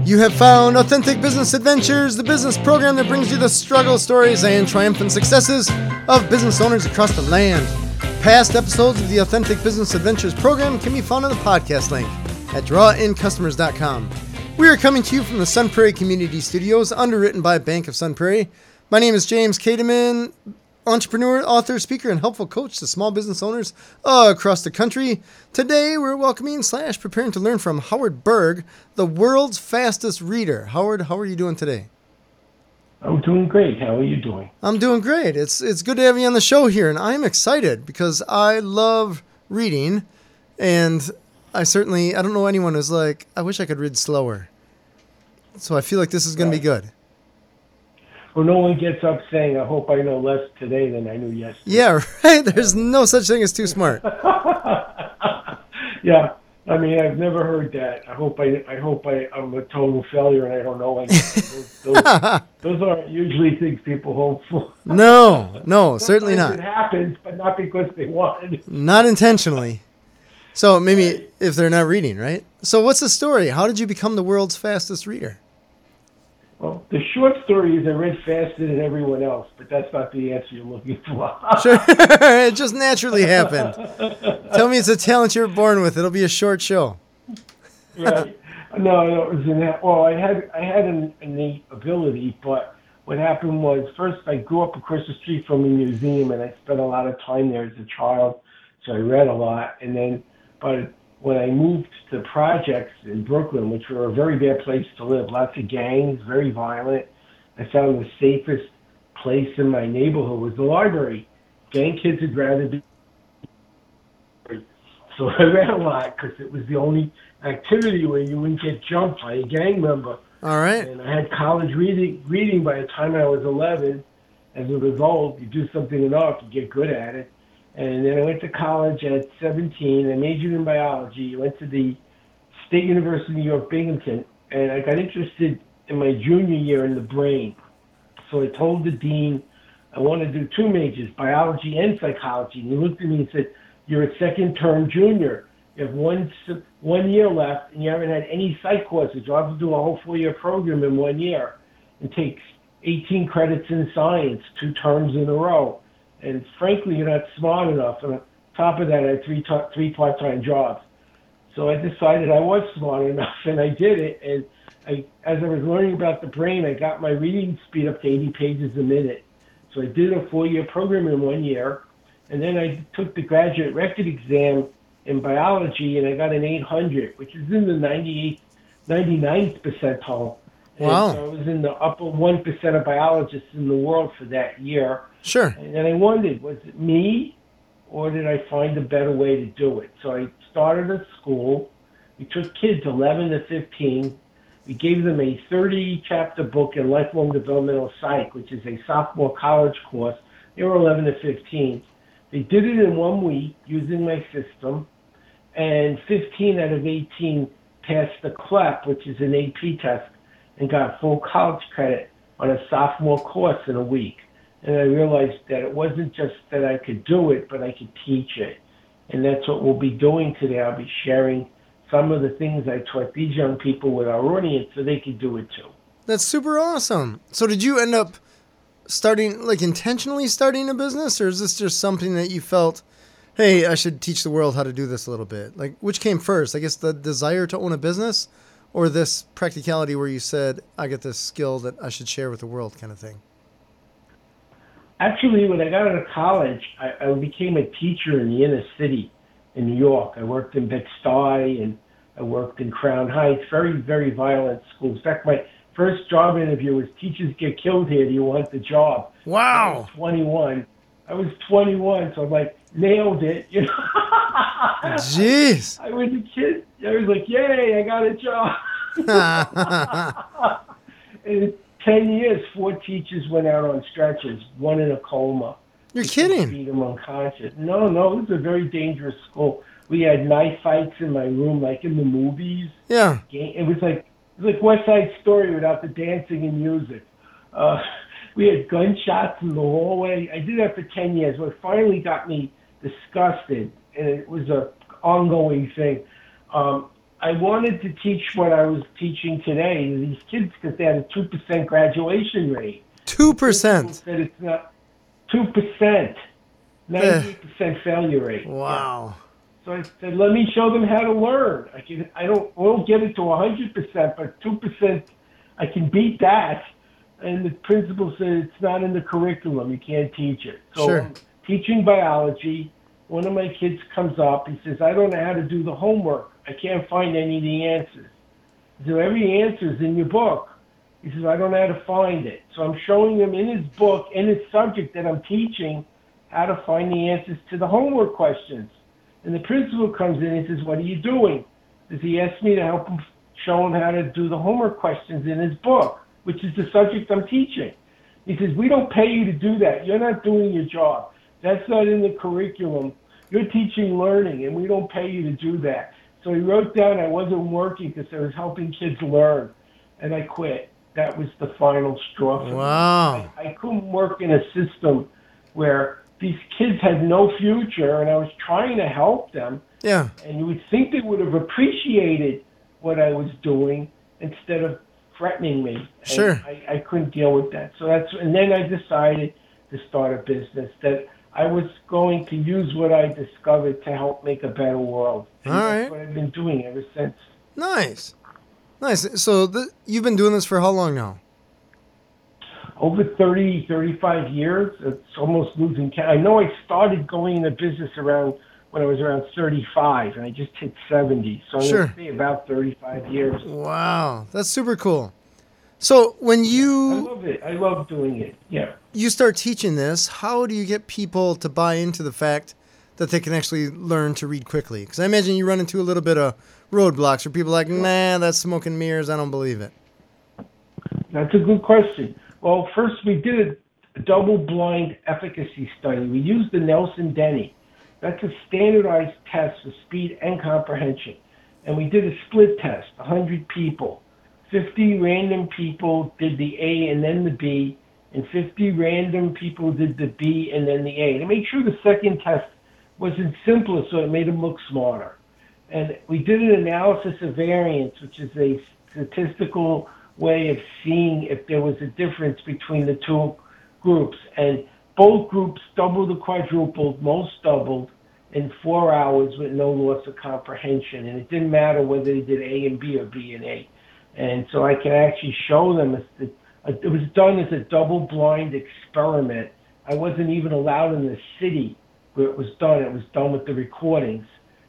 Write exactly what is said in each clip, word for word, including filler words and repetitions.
You have found Authentic Business Adventures, the business program that brings you the struggle stories and triumphant successes of business owners across the land. Past episodes of the Authentic Business Adventures program can be found on the podcast link at draw in customers dot com. We are coming to you from the Sun Prairie Community Studios, underwritten by Bank of Sun Prairie. My name is James Kademan, entrepreneur, author, speaker, and helpful coach to small business owners uh, across the country. Today, we're welcoming slash preparing to learn from Howard Berg, the world's fastest reader. Howard, how are you doing today? I'm doing great. How are you doing? I'm doing great. It's it's good to have you on the show here, and I'm excited because I love reading, and I certainly, I don't know anyone who's like, I wish I could read slower. So I feel like this is going to be good. Well, no one gets up saying, I hope I know less today than I knew yesterday. Yeah, right. There's no such thing as too smart. Yeah. I mean, I've never heard that. I hope I, I hope I, I'm a total failure and I don't know anything. Those, those, those aren't usually things people hope for. No, no, certainly not. It happens, but not because they wanted. Not intentionally. So maybe if they're not reading, right? So what's the story? How did you become the world's fastest reader? Well, the short story is I read faster than everyone else, but that's not the answer you're looking for. Sure. It just naturally happened. Tell me it's a talent you're born with. It'll be a short show. Right. No, no, it was in that. Well, I had I had an innate ability, but what happened was first I grew up across the street from a museum, and I spent a lot of time there as a child, so I read a lot. And then, but when I moved to projects in Brooklyn, which were a very bad place to live, lots of gangs, very violent, I found the safest place in my neighborhood was the library. Gang kids would rather be. So I read a lot because it was the only activity where you wouldn't get jumped by a gang member. All right. And I had college reading reading by the time I was eleven. As a result, you do something enough, you get good at it. And then I went to college at seventeen. I majored in biology. I went to the State University of New York, Binghamton, and I got interested in my junior year in the brain. So I told the dean I want to do two majors, biology and psychology. And he looked at me and said, "You're a second-term junior. You have one one year left, and you haven't had any psych courses. You'll have to do a whole four-year program in one year and take eighteen credits in science, two terms in a row. And frankly, you're not smart enough. And on top of that, I had three, t- three part-time jobs." So I decided I was smart enough, and I did it. And I, as I was learning about the brain, I got my reading speed up to eighty pages a minute. So I did a four-year program in one year. And then I took the graduate record exam in biology, and I got an eight hundred, which is in the ninety-eighth, ninety-ninth percentile. Wow. And so I was in the upper one percent of biologists in the world for that year. Sure. And then I wondered, was it me, or did I find a better way to do it? So I started a school. We took kids eleven to fifteen. We gave them a thirty-chapter book in Lifelong Developmental Psych, which is a sophomore college course. They were eleven to fifteen. They did it in one week using my system, and fifteen out of eighteen passed the C L E P, which is an A P test, and got full college credit on a sophomore course in a week. And I realized that it wasn't just that I could do it, but I could teach it. And that's what we'll be doing today. I'll be sharing some of the things I taught these young people with our audience so they could do it too. That's super awesome. So did you end up starting, like intentionally starting a business, or is this just something that you felt, hey, I should teach the world how to do this a little bit? Like, which came first? I guess the desire to own a business, or this practicality where you said, I get this skill that I should share with the world kind of thing? Actually, when I got out of college, I, I became a teacher in the inner city in New York. I worked in Bed-Stuy, and I worked in Crown Heights, very, very violent schools. In fact, my first job interview was, "Teachers get killed here. Do you want the job?" Wow. I was twenty-one. I was twenty-one, so I'm like, nailed it. You know? Jeez. I was a kid. I was like, yay, I got a job. In ten years, four teachers went out on stretchers, one in a coma. You're kidding. Beat them unconscious. No, no, it was a very dangerous school. We had knife fights in my room, like in the movies. Yeah. It was like it was like West Side Story without the dancing and music. Uh, we had gunshots in the hallway. I did that for ten years. What finally got me disgusted, and it was a ongoing thing. Um, I wanted to teach what I was teaching today to these kids because they had a two percent graduation rate. two percent? Said it's not two percent, ninety-eight percent failure rate. Wow. Yeah. So I said, let me show them how to learn. I can, I don't, won't get it to one hundred percent, but two percent, I can beat that. And the principal said, it's not in the curriculum. You can't teach it. So sure. I'm teaching biology. One of my kids comes up. He says, I don't know how to do the homework. I can't find any of the answers. So every answer is in your book. He says, I don't know how to find it. So I'm showing him in his book, in his subject that I'm teaching, how to find the answers to the homework questions. And the principal comes in and says, what are you doing? Does he ask me to help him, show him how to do the homework questions in his book, which is the subject I'm teaching. He says, we don't pay you to do that. You're not doing your job. That's not in the curriculum. You're teaching learning, and we don't pay you to do that. So he wrote down I wasn't working because I was helping kids learn, and I quit. That was the final straw for wow. me. I, I couldn't work in a system where these kids had no future, and I was trying to help them. Yeah. And you would think they would have appreciated what I was doing instead of threatening me. And sure. I, I couldn't deal with that. So that's, and then I decided to start a business that I was going to use what I discovered to help make a better world. And All that's right. what I've been doing ever since. Nice. Nice. So the, you've been doing this for how long now? Over thirty, thirty-five years. It's almost losing count. I know I started going into business around when I was around thirty-five, and I just hit seventy. So I'm sure. going to say about thirty-five years. Wow. That's super cool. So when you... I love it. I love doing it. Yeah. You start teaching this, how do you get people to buy into the fact that they can actually learn to read quickly? Because I imagine you run into a little bit of roadblocks where people are like, nah, that's smoke and mirrors. I don't believe it. That's a good question. Well, first we did a double-blind efficacy study. We used the Nelson-Denny. That's a standardized test for speed and comprehension. And we did a split test, one hundred people. fifty random people did the A and then the B, and fifty random people did the B and then the A. To make sure the second test wasn't simpler, so it made them look smarter. And we did an analysis of variance, which is a statistical way of seeing if there was a difference between the two groups. And both groups doubled or quadrupled, most doubled, in four hours with no loss of comprehension. And it didn't matter whether they did A and B or B and A. And so I can actually show them. It was done as a double-blind experiment. I wasn't even allowed in the city where it was done. It was done with the recordings.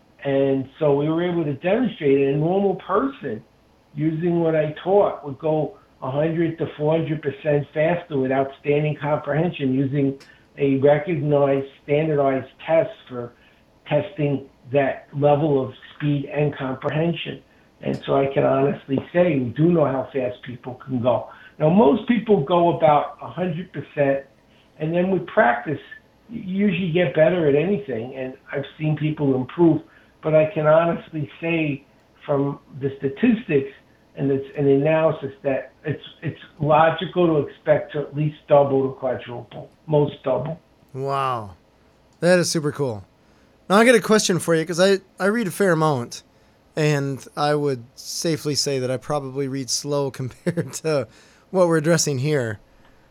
And so we were able to demonstrate it. A normal person using what I taught would go one hundred to four hundred percent faster with outstanding comprehension using a recognized standardized test for testing that level of speed and comprehension. And so I can honestly say we do know how fast people can go. Now, most people go about one hundred percent, and then with practice, you usually get better at anything, and I've seen people improve. But I can honestly say from the statistics and the, and the analysis that it's it's logical to expect to at least double to quadruple, most double. Wow. That is super cool. Now, I got a question for you, because I, I read a fair amount, and I would safely say that I probably read slow compared to what we're addressing here.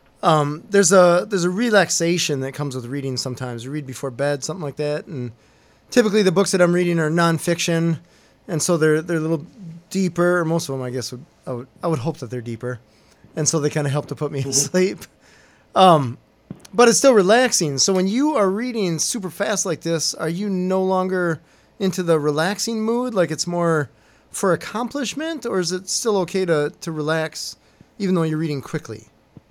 Um, there's a there's a relaxation that comes with reading sometimes. You read before bed, something like that, and typically the books that I'm reading are nonfiction, and so they're they're a little deeper. Or most of them, I guess, would, I would I would hope that they're deeper, and so they kind of help to put me to sleep. Um, but it's still relaxing. So when you are reading super fast like this, are you no longer into the relaxing mood? Like it's more for accomplishment, or is it still okay to to relax even though you're reading quickly?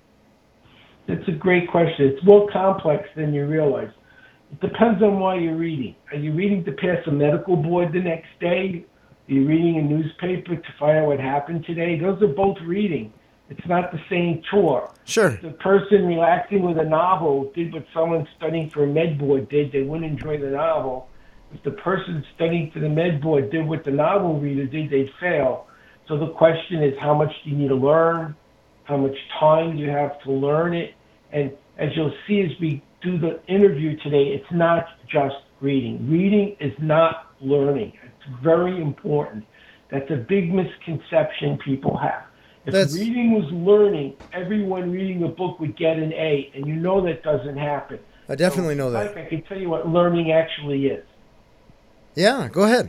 It's a great question. It's more complex than you realize. It depends on why you're reading. Are you reading to pass a medical board the next day? Are you reading a newspaper to find out what happened today? Those are both reading. It's not the same chore. Sure. If the person relaxing with a novel did what someone studying for a med board did, they wouldn't enjoy the novel. If the person studying for the med board did what the novel reader did, they'd fail. So the question is, how much do you need to learn? How much time do you have to learn it? And as you'll see as we do the interview today, it's not just reading. Reading is not learning. It's very important. That's a big misconception people have. If That's... reading was learning, everyone reading a book would get an A, and you know that doesn't happen. I definitely so, know that. Mike, I can tell you what learning actually is. Yeah, go ahead.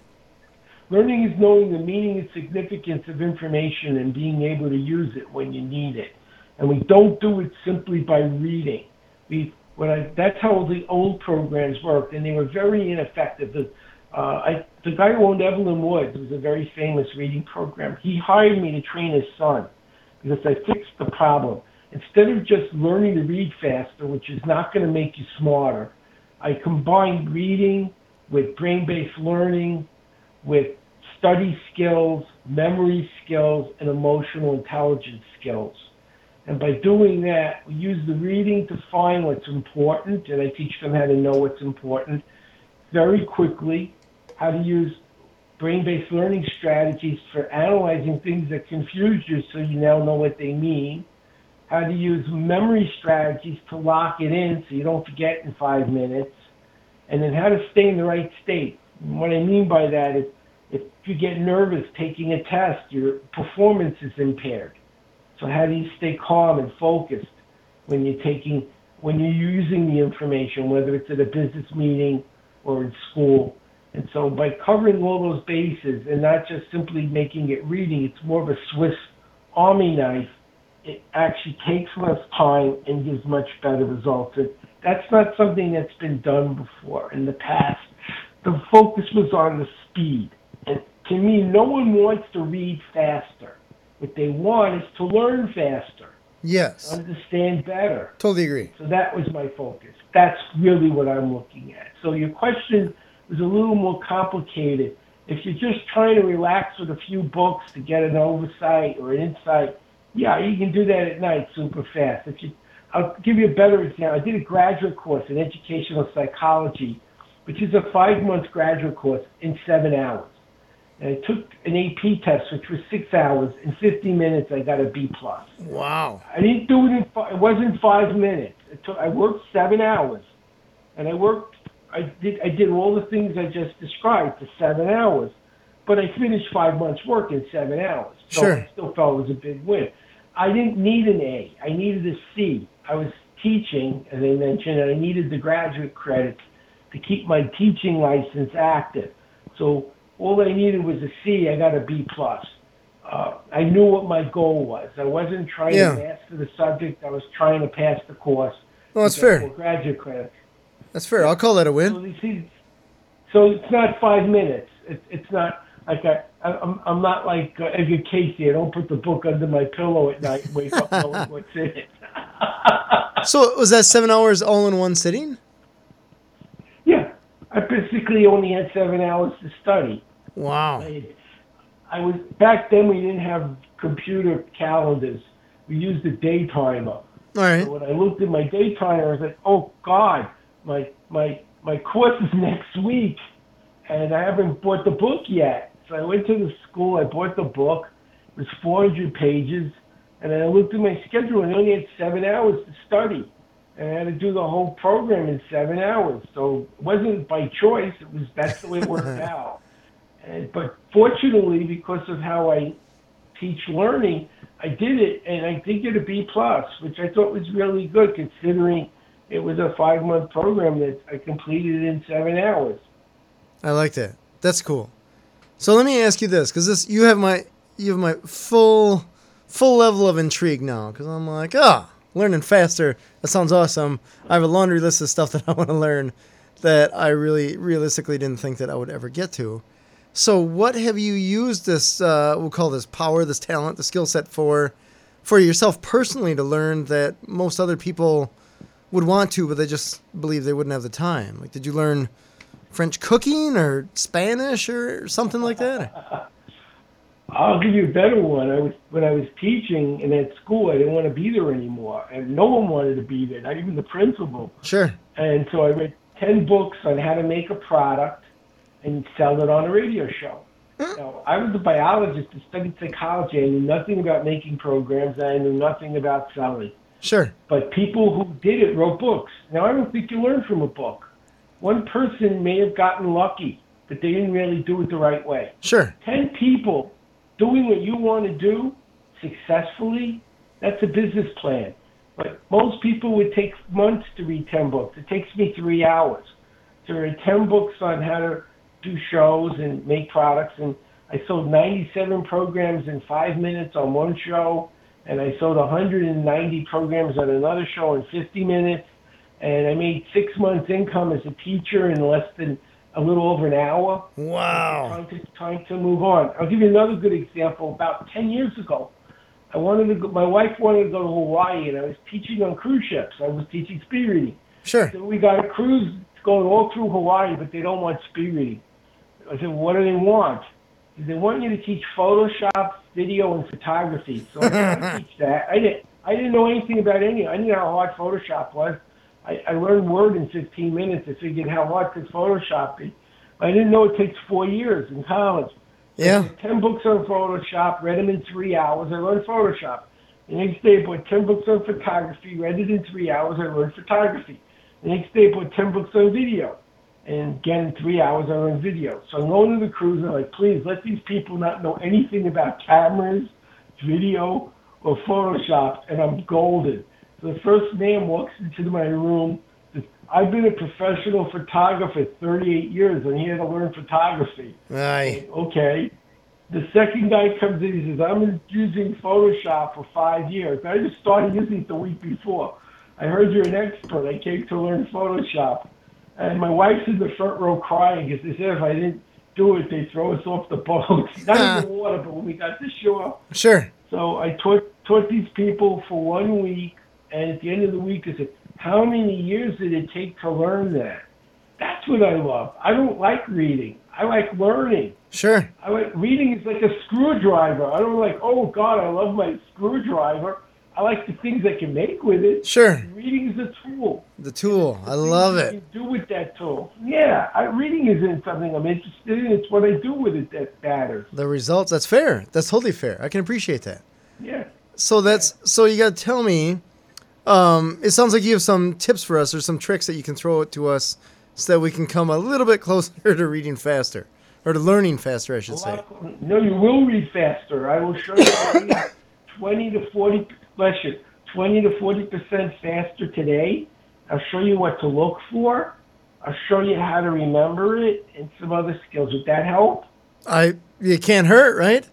Learning is knowing the meaning and significance of information and being able to use it when you need it. And we don't do it simply by reading. We, when I, that's how the old programs worked, and they were very ineffective. The, uh, I, the guy who owned Evelyn Woods was a very famous reading program. He hired me to train his son because I fixed the problem. Instead of just learning to read faster, which is not going to make you smarter, I combined reading with brain-based learning, with study skills, memory skills, and emotional intelligence skills. And by doing that, we use the reading to find what's important, and I teach them how to know what's important very quickly, how to use brain-based learning strategies for analyzing things that confuse you so you now know what they mean, how to use memory strategies to lock it in so you don't forget in five minutes, and then how to stay in the right state. And what I mean by that is if you get nervous taking a test, your performance is impaired. So how do you stay calm and focused when you're taking, when you're using the information, whether it's at a business meeting or in school? And so by covering all those bases and not just simply making it reading, it's more of a Swiss Army knife. It actually takes less time and gives much better results. And that's not something that's been done before in the past. The focus was on the speed. And to me, no one wants to read faster. What they want is to learn faster. Yes. Understand better. Totally agree. So that was my focus. That's really what I'm looking at. So your question was a little more complicated. If you're just trying to relax with a few books to get an oversight or an insight, yeah, you can do that at night super fast. If you, I'll give you a better example. I did a graduate course in educational psychology, which is a five-month graduate course in seven hours. And I took an A P test, which was six hours. In fifty minutes, I got a B plus. Wow. I didn't do it in five, it wasn't five minutes. It took, I worked seven hours. And I worked, I did, I did all the things I just described for seven hours. But I finished five months' work in seven hours. So Sure. I still felt it was a big win. I didn't need an A. I needed a C. I was teaching, as I mentioned, and I needed the graduate credits to keep my teaching license active. So all I needed was a C. I got a B plus. Uh, I knew what my goal was. I wasn't trying Yeah. to master the subject. I was trying to pass the course. Well, that's to fair. get more graduate credits. That's fair. I'll call that a So, win. you see, so it's not five minutes. It, it's not like I, I, I'm. I'm not like uh, Edgar Casey. I don't put the book under my pillow at night and wake up knowing what's in it. So was that seven hours all in one sitting? Yeah, I basically only had seven hours to study. Wow. I, I was back then. We didn't have computer calendars. We used a day timer. All right. So when I looked at my day timer, I was like, "Oh God, my my my course is next week, and I haven't bought the book yet." So I went to the school. I bought the book. It was four hundred pages, and then I looked at my schedule, and I only had seven hours to study, and I had to do the whole program in seven hours. So it wasn't by choice. It was that's the way it worked out. And, but fortunately, because of how I teach learning, I did it, and I did get a B plus, which I thought was really good considering it was a five-month program that I completed in seven hours. I like that. That's cool. So let me ask you this, because this you have my you have my full full level of intrigue now, because I'm like, ah, learning faster. That sounds awesome. I have a laundry list of stuff that I want to learn that I really realistically didn't think that I would ever get to. So what have you used this, uh, we'll call this power, this talent, the skill set for, for yourself personally to learn that most other people would want to, but they just believe they wouldn't have the time? Like, did you learn French cooking or Spanish or something like that? I'll give you a better one. I was when I was teaching and at school, I didn't want to be there anymore, and no one wanted to be there, not even the principal. Sure. And so I read ten books on how to make a product and sell it on a radio show. Now, I was a biologist who studied psychology. I knew nothing about making programs. I knew nothing about selling. Sure. But people who did it wrote books. Now, I don't think you learn from a book. One person may have gotten lucky but they didn't really do it the right way. Sure. ten people doing what you want to do successfully, that's a business plan. But most people would take months to read ten books. It takes me three hours. There are ten books on how to do shows and make products, and I sold ninety-seven programs in five minutes on one show, and I sold one hundred ninety programs on another show in fifty minutes, and I made six months income as a teacher in less than a little over an hour. Wow. Time to, time to move on. I'll give you another good example. About ten years ago, I wanted to go, my wife wanted to go to Hawaii, and I was teaching on cruise ships. I was teaching speed reading. Sure. So we got a cruise going all through Hawaii, but they don't want speed reading. I said, well, what do they want? They want you to teach Photoshop, video, and photography. So I didn't teach that. I didn't. I didn't know anything about any. I knew how hard Photoshop was. I, I learned Word in fifteen minutes. I figured how hard could Photoshop be. I didn't know it takes four years in college. Yeah. I had ten books on Photoshop, read them in three hours. I learned Photoshop. The next day, I bought ten books on photography, read it in three hours. I learned photography. The next day, I bought ten books on video. And again, in three hours, I learned video. So I'm going to the cruise, and I'm like, please, let these people not know anything about cameras, video, or Photoshop, and I'm golden. So the first man walks into my room. Says, I've been a professional photographer thirty-eight years, and he had to learn photography. Aye. Like, okay. The second guy comes in, he says, I'm using Photoshop for five years. I just started using it the week before. I heard you're an expert. I came to learn Photoshop. And my wife's in the front row crying because they said if I didn't do it, they'd throw us off the boat. Not in the water, but when we got to shore. Sure. So I taught taught these people for one week, and at the end of the week, I said, how many years did it take to learn that? That's what I love. I don't like reading. I like learning. Sure. I like reading is like a screwdriver. I don't like, oh, God, I love my screwdriver. I like the things I can make with it. Sure. Reading is a tool. The tool. I love What it. you do with that tool. Yeah, I, reading isn't something I'm interested in. It's what I do with it that matters. The results. That's fair. That's totally fair. I can appreciate that. Yeah. So that's so you got to tell me. Um, it sounds like you have some tips for us or some tricks that you can throw it to us so that we can come a little bit closer to reading faster or to learning faster, I should say. No, you will read faster. I will show you twenty to forty. Bless you. twenty to forty percent faster today. I'll show you what to look for. I'll show you how to remember it and some other skills. Would that help? I it can't hurt, right?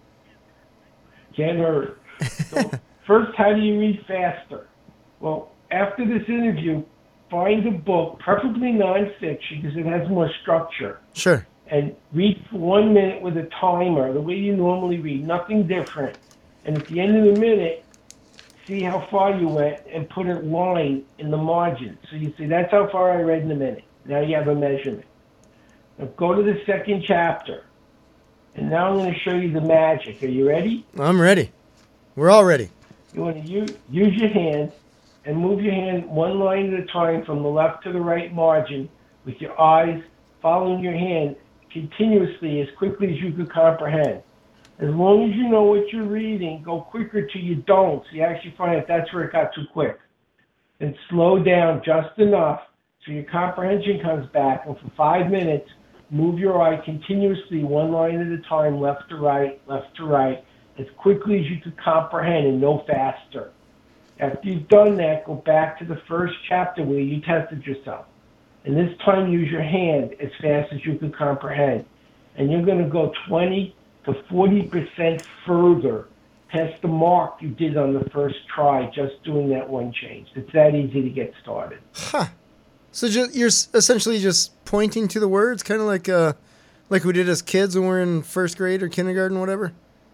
Can't hurt. So first, how do you read faster? Well, after this interview, find a book, preferably nonfiction, because it has more structure. Sure. And read for one minute with a timer, the way you normally read, nothing different. And at the end of the minute, see how far you went and put a line in the margin. So you say, that's how far I read in a minute. Now you have a measurement. Now go to the second chapter. And now I'm going to show you the magic. Are you ready? I'm ready. We're all ready. You want to use, use your hand and move your hand one line at a time from the left to the right margin with your eyes following your hand continuously as quickly as you could comprehend. As long as you know what you're reading, go quicker till you don't. So you actually find that that's where it got too quick. And slow down just enough so your comprehension comes back. And for five minutes, move your eye continuously one line at a time, left to right, left to right, as quickly as you could comprehend and no faster. After you've done that, go back to the first chapter where you tested yourself. And this time use your hand as fast as you can comprehend. And you're going to go twenty to forty percent further past the mark you did on the first try just doing that one change. It's that easy to get started. Huh. So just, you're essentially just pointing to the words, kind of like uh, like we did as kids when we were in first grade or kindergarten, whatever?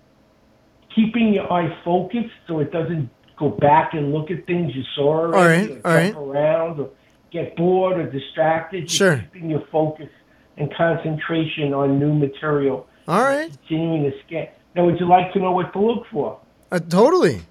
Keeping your eye focused so it doesn't go back and look at things you saw already. All right, or all jump right. around or get bored or distracted. Sure. You're keeping your focus and concentration on new material. All right. Continuing to scan. Now, would you like to know what to look for? Uh, totally.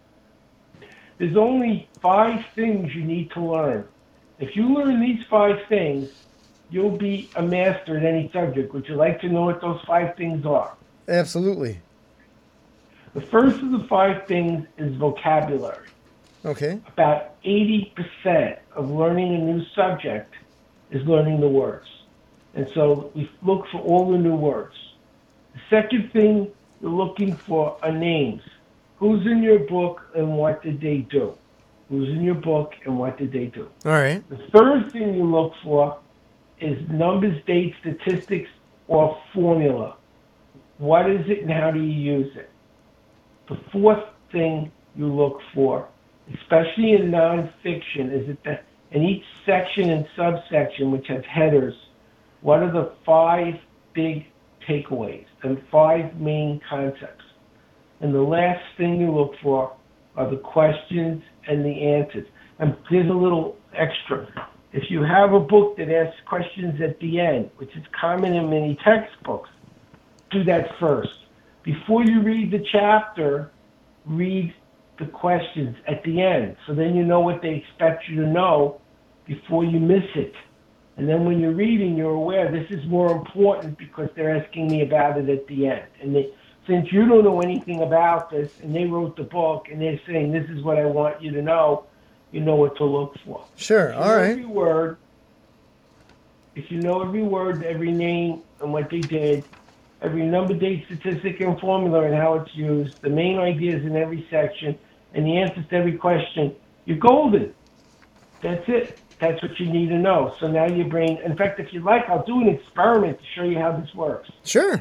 There's only five things you need to learn. If you learn these five things, you'll be a master at any subject. Would you like to know what those five things are? Absolutely. The first of the five things is vocabulary. Okay. About eighty percent of learning a new subject is learning the words. And so we look for all the new words. The second thing you're looking for are names. Who's in your book and what did they do? Who's in your book and what did they do? All right. The third thing you look for is numbers, dates, statistics, or formula. What is it and how do you use it? The fourth thing you look for, especially in nonfiction, is it that in each section and subsection, which has headers, what are the five big takeaways and five main concepts? And the last thing you look for are the questions and the answers. And here's a little extra. If you have a book that asks questions at the end, which is common in many textbooks, do that first. Before you read the chapter, read the questions at the end. So then you know what they expect you to know before you miss it. And then when you're reading, you're aware this is more important because they're asking me about it at the end. And they, since you don't know anything about this, and they wrote the book, and they're saying this is what I want you to know, you know what to look for. Sure, all right. Every word, if you know every word, every name, and what they did, every number, date, statistic, and formula, and how it's used, the main ideas in every section, and the answers to every question, you're golden. That's it. That's what you need to know. So now your brain, in fact, if you like, I'll do an experiment to show you how this works. Sure.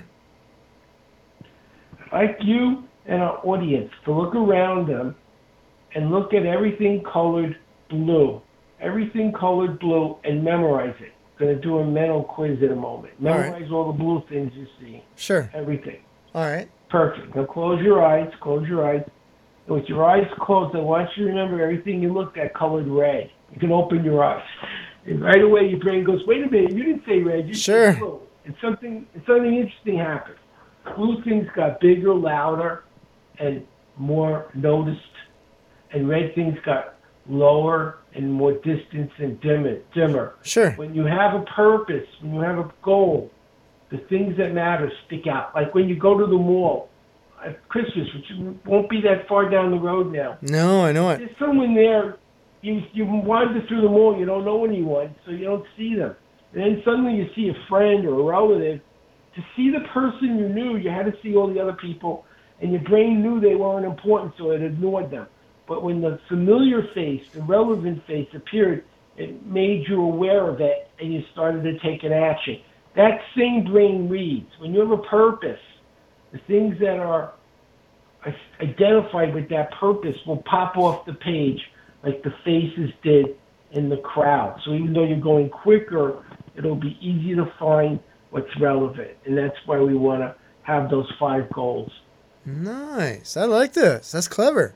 I'd like you and our audience to look around them and look at everything colored blue. Everything colored blue, and memorize it. I'm going to do a mental quiz in a moment. Memorize all, right. all the blue things you see. Sure. Everything. All right. Perfect. Now close your eyes. Close your eyes. And with your eyes closed, I want you to remember everything you looked at colored red. You can open your eyes. And right away your brain goes, wait a minute, you didn't say red, you sure. said blue. And something, and something interesting happened. Blue things got bigger, louder, and more noticed. And red things got lower and more distant and dimmer. dimmer. Sure. When you have a purpose, when you have a goal, the things that matter stick out. Like when you go to the mall at Christmas, which won't be that far down the road now. No, I know it. There's someone there. You you wander through the mall, you don't know anyone, so you don't see them. And then suddenly you see a friend or a relative. To see the person you knew, you had to see all the other people, and your brain knew they weren't important, so it ignored them. But when the familiar face, the relevant face appeared, it made you aware of it, and you started to take an action. That same brain reads. When you have a purpose, the things that are identified with that purpose will pop off the page like the faces did in the crowd. So even though you're going quicker, it'll be easy to find what's relevant. And that's why we want to have those five goals. Nice. I like this. That's clever.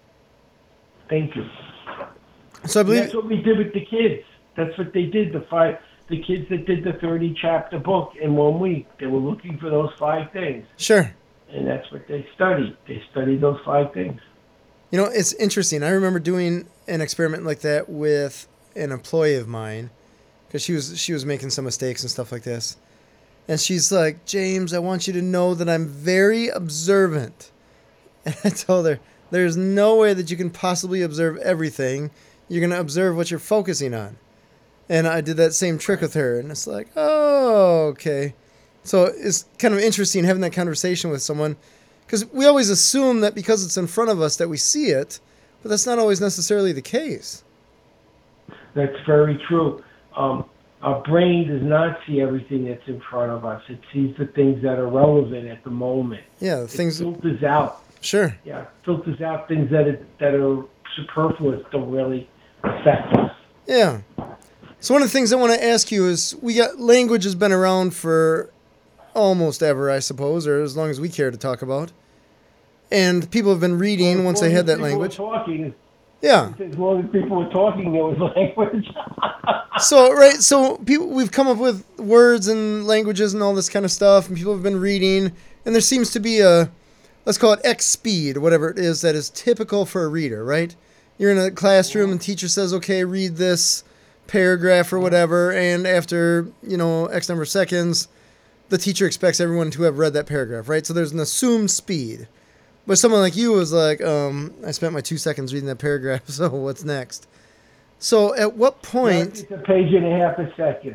Thank you. So I believe and that's what we did with the kids. That's what they did. The five, the kids that did the thirty chapter book in one week, they were looking for those five things. Sure. And that's what they studied. They studied those five things. You know, it's interesting. I remember doing an experiment like that with an employee of mine because she was she was making some mistakes and stuff like this. And she's like, James, I want you to know that I'm very observant. And I told her, there's no way that you can possibly observe everything. You're going to observe what you're focusing on. And I did that same trick with her. And it's like, oh, okay. So it's kind of interesting having that conversation with someone. Because we always assume that because it's in front of us that we see it. But that's not always necessarily the case. That's very true. Um, our brain does not see everything that's in front of us. It sees the things that are relevant at the moment. Yeah, the things. It filters out. Sure. Yeah, filters out things that are, that are superfluous, don't really affect us. Yeah. So one of the things I want to ask you is, we got language has been around for almost ever, I suppose, or as long as we care to talk about. And people have been reading well, once they had that language. Talking, yeah. As long as people were talking, there was language. So, right, so people, we've come up with words and languages and all this kind of stuff, and people have been reading, and there seems to be a, let's call it X speed, or whatever it is that is typical for a reader, right? You're in a classroom and teacher says, okay, read this paragraph or whatever, and after, you know, X number of seconds, the teacher expects everyone to have read that paragraph, right? So there's an assumed speed. But someone like you was like, um, I spent my two seconds reading that paragraph, so what's next? So at what point... It's a page and a half a second.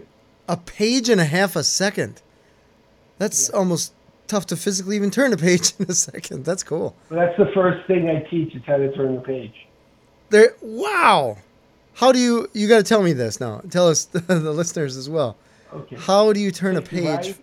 A page and a half a second. That's yeah. almost tough to physically even turn a page in a second. That's cool. Well, that's the first thing I teach is how to turn the page. There. Wow. How do you, you got to tell me this now. Tell us, the listeners as well. Okay. How do you turn Take a page? Right,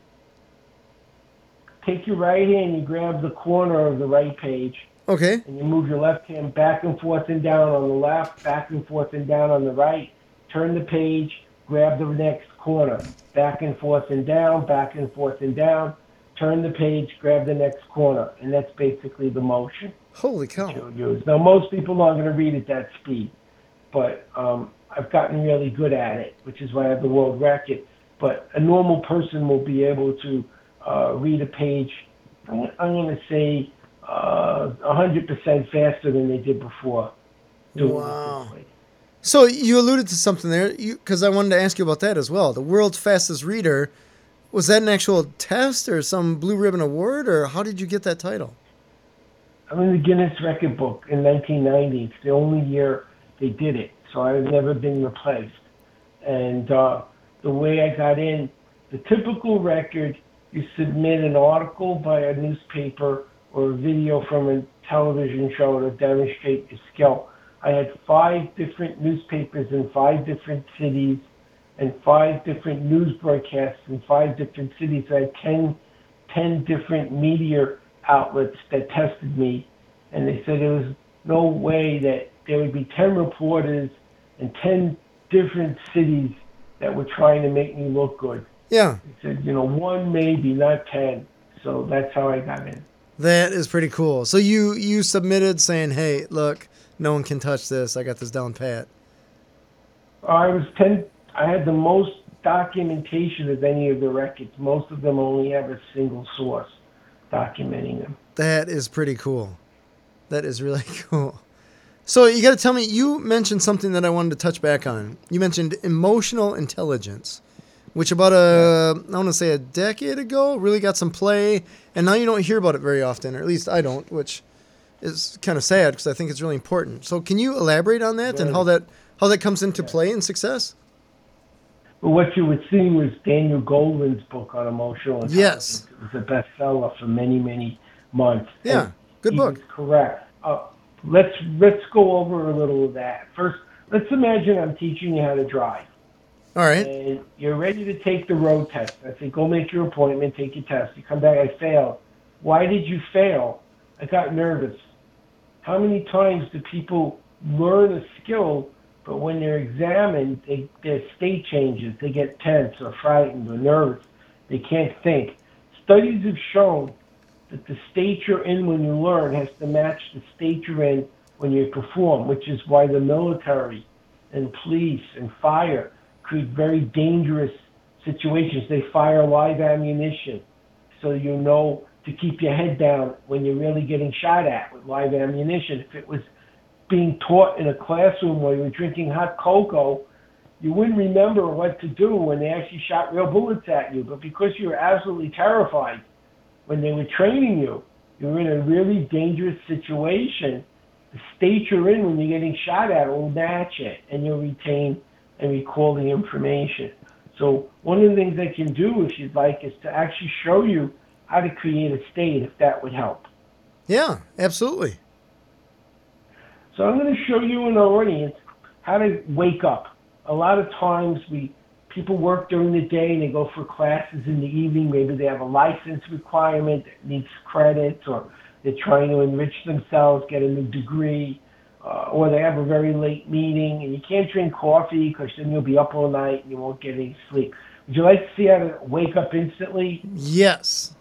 take your right hand, you grab the corner of the right page. Okay. And you move your left hand back and forth and down on the left, back and forth and down on the right. Turn the page, grab the next corner, back and forth and down, back and forth and down. Turn the page, grab the next corner. And that's basically the motion. Holy cow. You'll use. Now, most people aren't going to read at that speed. But um, I've gotten really good at it, which is why I have the world record. But a normal person will be able to uh, read a page, I'm, I'm going to say, uh, one hundred percent faster than they did before. Wow. So you alluded to something there, because I wanted to ask you about that as well. The world's fastest reader, was that an actual test or some Blue Ribbon Award, or how did you get that title? I'm in the Guinness Record Book in nineteen ninety. It's the only year they did it, so I've never been replaced. And uh, the way I got in, the typical record, you submit an article by a newspaper or a video from a television show to demonstrate your skill. I had five different newspapers in five different cities and five different news broadcasts in five different cities. I had ten, ten different media outlets that tested me, and they said there was no way that there would be ten reporters in ten different cities that were trying to make me look good. Yeah. He said, you know, one maybe, not ten. So that's how I got in. That is pretty cool. So you, you submitted saying, hey, look, no one can touch this. I got this down pat. I was ten. I had the most documentation of any of the records. Most of them only have a single source documenting them. That is pretty cool. That is really cool. So you got to tell me, you mentioned something that I wanted to touch back on. You mentioned emotional intelligence, which about a, I want to say a decade ago, really got some play. And now you don't hear about it very often, or at least I don't, which is kind of sad because I think it's really important. So can you elaborate on that right. and how that how that comes into yeah. play in success? Well, what you would see was Daniel Goleman's book on emotional intelligence. Yes. It was a bestseller for many, many months. Yeah, and good book. Was correct. Uh, let's let's go over a little of that. First, let's imagine I'm teaching you how to drive. All right. And you're ready to take the road test. I say, go make your appointment, take your test. You come back, I failed. Why did you fail? I got nervous. How many times do people learn a skill, but when they're examined, they, their state changes. They get tense or frightened or nervous. They can't think. Studies have shown that the state you're in when you learn has to match the state you're in when you perform, which is why the military and police and fire create very dangerous situations. They fire live ammunition, so you know to keep your head down when you're really getting shot at with live ammunition. If it was being taught in a classroom where you were drinking hot cocoa, you wouldn't remember what to do when they actually shot real bullets at you. But because you were absolutely terrified when they were training you, you were in a really dangerous situation. The state you're in when you're getting shot at will match it, and you'll retain and recall the information. So one of the things I can do, if you'd like, is to actually show you how to create a state, if that would help. Yeah, absolutely. So I'm going to show you in our audience how to wake up. A lot of times we people work during the day and they go for classes in the evening. Maybe they have a license requirement that needs credits, or they're trying to enrich themselves, get a new degree, uh, or they have a very late meeting, and you can't drink coffee because then you'll be up all night and you won't get any sleep. Would you like to see how to wake up instantly? Yes.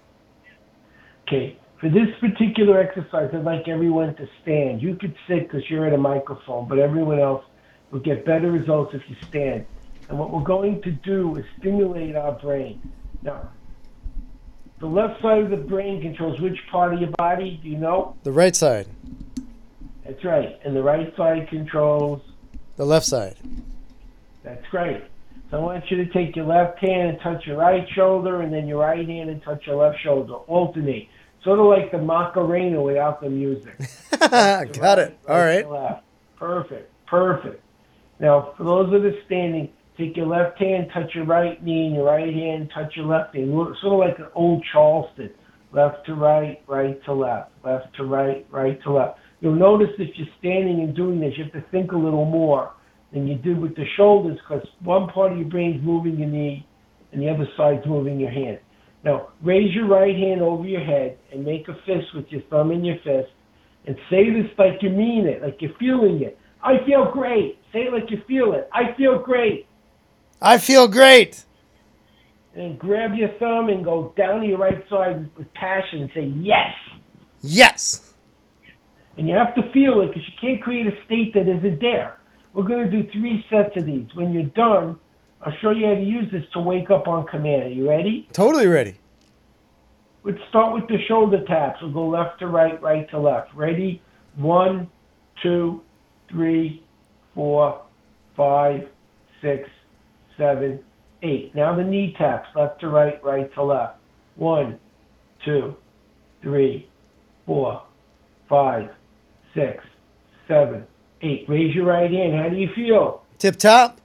Okay. For this particular exercise, I'd like everyone to stand. You could sit because you're at a microphone, but everyone else will get better results if you stand. And what we're going to do is stimulate our brain. Now, the left side of the brain controls which part of your body? Do you know? The right side. That's right. And the right side controls? The left side. That's great. So I want you to take your left hand and touch your right shoulder, and then your right hand and touch your left shoulder. Alternate. Sort of like the Macarena without the music. Got right, it. All right. Left. Perfect. Perfect. Now, for those that are standing, Take your left hand, touch your right knee, and your right hand, touch your left knee. Sort of like an old Charleston. Left to right, right to left. Left to right, right to left. You'll notice if you're standing and doing this, you have to think a little more than you did with the shoulders, because one part of your brain's moving your knee and the other side's moving your hand. Now, raise your right hand over your head and make a fist with your thumb in your fist and say this like you mean it, like you're feeling it. I feel great. Say it like you feel it. I feel great. I feel great. And grab your thumb and go down to your right side with passion and say, yes. Yes. And you have to feel it, because you can't create a state that isn't there. We're going to do three sets of these. When you're done, I'll show you how to use this to wake up on command. Are you ready? Totally ready. Let's start with the shoulder taps. We'll go left to right, right to left. Ready? One, two, three, four, five, six, seven, eight. Now the knee taps, left to right, right to left. One, two, three, four, five, six, seven, eight. Raise your right hand. How do you feel? Tip top.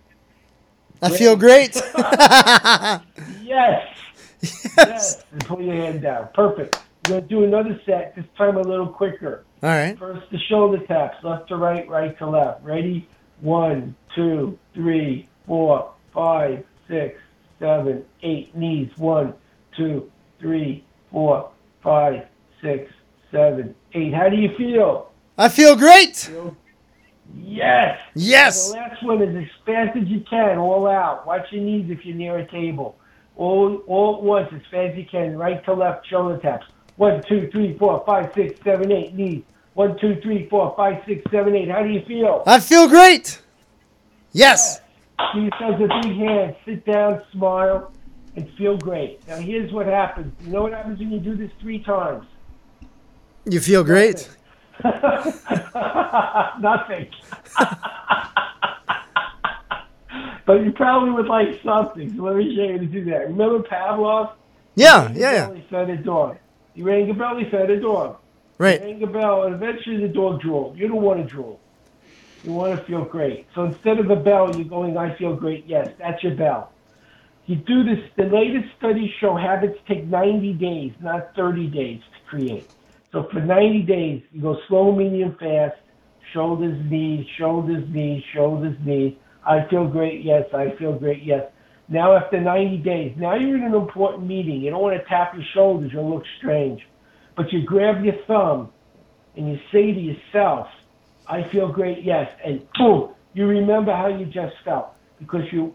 I feel great. Yes. Yes. Yes. And pull your hand down. Perfect. We're going to do another set, this time a little quicker. All right. First, the shoulder taps, left to right, right to left. Ready? One, two, three, four, five, six, seven, eight. Knees. One, two, three, four, five, six, seven, eight. How do you feel? I feel great. Feel? Yes. Yes. And the last one is as fast as you can, all out. Watch your knees if you're near a table. All, all at once, as fast as you can, right to left, shoulder taps. One, two, three, four, five, six, seven, eight. Knees. One, two, three, four, five, six, seven, eight. How do you feel? I feel great. Yes. Give yourselves a big hand. Sit down, smile, and feel great. Now, here's what happens. You know what happens when you do this three times? You feel great. Nothing. But you probably would like something. So let me show you to do that. Remember Pavlov? Yeah, yeah, yeah. Belly fed a dog. You rang a bell, he fed a dog. Right. You rang a bell, and eventually the dog drooled. You don't want to drool. You want to feel great. So instead of a bell, you're going, I feel great. Yes, that's your bell. You do this. The latest studies show habits take ninety days, not thirty days to create. So for ninety days, you go slow, medium, fast, shoulders, knees, shoulders, knees, shoulders, knees. I feel great, yes, I feel great, yes. Now after ninety days, now you're in an important meeting. You don't want to tap your shoulders, you'll look strange. But you grab your thumb and you say to yourself, I feel great, yes. And boom, you remember how you just felt, because you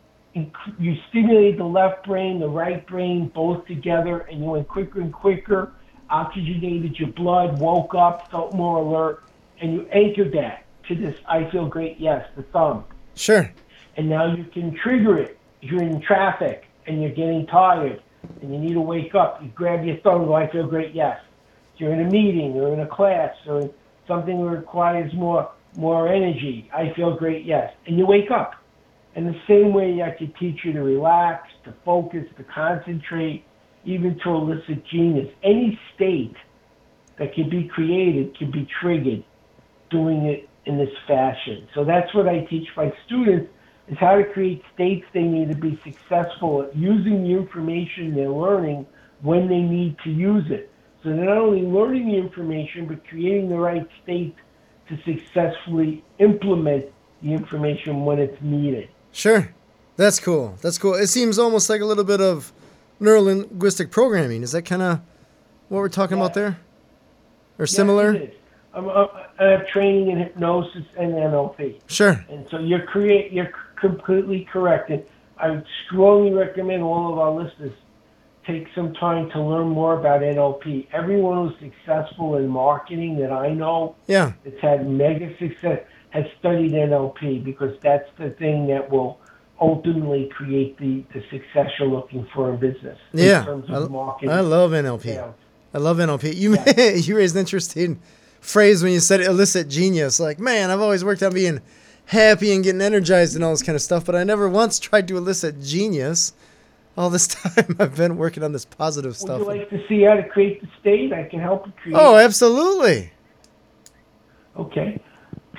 you stimulated the left brain, the right brain, both together, and you went quicker and quicker, oxygenated your blood, woke up, felt more alert, and you anchored that to this I feel great, yes, the thumb. Sure. And now you can trigger it. If you're in traffic and you're getting tired and you need to wake up, you grab your thumb and go, I feel great, yes. If you're in a meeting or in a class or something that requires more more energy, I feel great, yes. And you wake up. And the same way I could teach you to relax, to focus, to concentrate, even to elicit genius. Any state that can be created can be triggered doing it in this fashion. So that's what I teach my students, is how to create states they need to be successful at using the information they're learning when they need to use it. So they're not only learning the information, but creating the right state to successfully implement the information when it's needed. Sure. That's cool. That's cool. It seems almost like a little bit of neuro-linguistic programming. Is that kind of what we're talking Yeah. about there? Or similar? Yes, it is. I'm, I'm, I have training in hypnosis and N L P. Sure. And so you're create, you're completely correct. And I strongly recommend all of our listeners take some time to learn more about N L P. Everyone who's successful in marketing that I know, Yeah. that's had mega success, has studied N L P, because that's the thing that will ultimately create the, the success you're looking for in business. Yeah. In terms of I, marketing. I love N L P. sales. I love N L P. You Yeah. you raised an interesting phrase when you said elicit genius. Like, man, I've always worked on being happy and getting energized and all this kind of stuff, but I never once tried to elicit genius. All this time I've been working on this positive Would stuff. you like to see how to create the state? I can help you create. Oh, absolutely. Okay.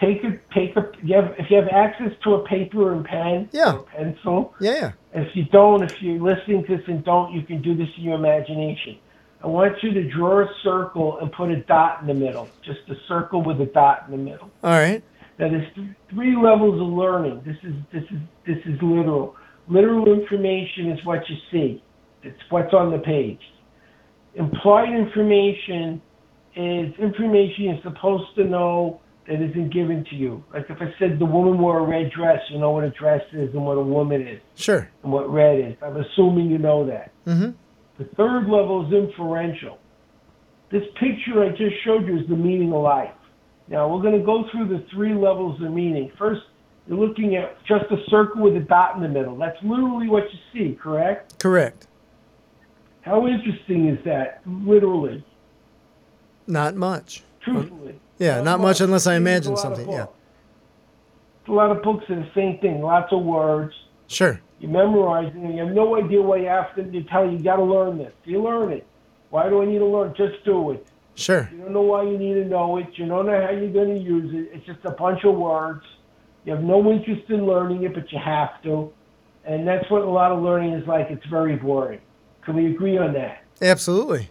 take a take a you have, if you have access to a paper and pen Yeah. or a pencil. Yeah, yeah. If you don't, if you're listening to this and don't, you can do this in your imagination. I want you to draw a circle and put a dot in the middle. Just a circle with a dot in the middle. All right. Now, there's th- three levels of learning. This is this is this is literal. Literal information is what you see. It's what's on the page. Implied information is information you're supposed to know that isn't given to you. Like if I said the woman wore a red dress, you know what a dress is and what a woman is. Sure. And what red is. I'm assuming you know that. Mm-hmm. The third level is inferential. This picture I just showed you is the meaning of life. Now, we're going to go through the three levels of meaning. First, you're looking at just a circle with a dot in the middle. That's literally what you see, correct? Correct. How interesting is that, literally? Not much. Truthfully. Yeah, not much unless I imagine something. Yeah. A lot of books are the same thing. Lots of words. Sure. You memorize it, and you have no idea why you have to you tell you, you got to learn this. You learn it. Why do I need to learn? Just do it. Sure. You don't know why you need to know it. You don't know how you're going to use it. It's just a bunch of words. You have no interest in learning it, but you have to. And that's what a lot of learning is like. It's very boring. Can we agree on that? Absolutely.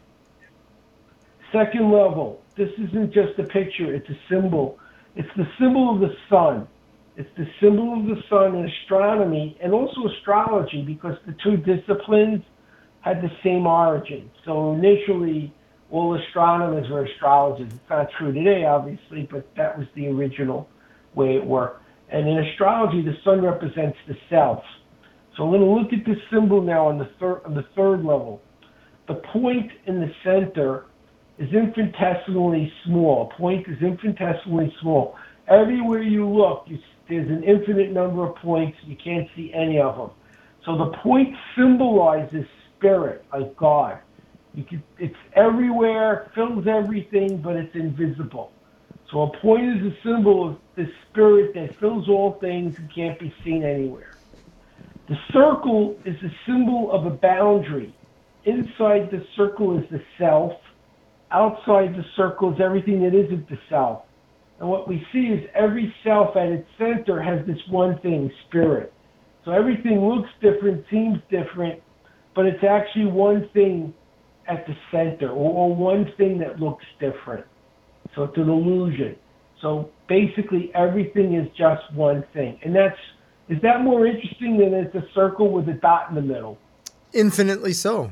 Second level. This isn't just a picture. It's a symbol. It's the symbol of the sun. It's the symbol of the sun in astronomy and also astrology because the two disciplines had the same origin. So initially, all astronomers were astrologers. It's not true today, obviously, but that was the original way it worked. And in astrology, the sun represents the self. So I'm going to look at this symbol now on the third on the third level. The point in the center is infinitesimally small. A point is infinitesimally small. Everywhere you look, you, there's an infinite number of points. You can't see any of them. So the point symbolizes spirit, like God. You can, it's everywhere, fills everything, but it's invisible. So a point is a symbol of the spirit that fills all things and can't be seen anywhere. The circle is a symbol of a boundary. Inside the circle is the self. Outside the circle is everything that isn't the self. And what we see is every self at its center has this one thing, spirit. So everything looks different, seems different, but it's actually one thing at the center, or one thing that looks different. So it's an illusion. So basically everything is just one thing. And that's, is that more interesting than it's a circle with a dot in the middle? Infinitely so.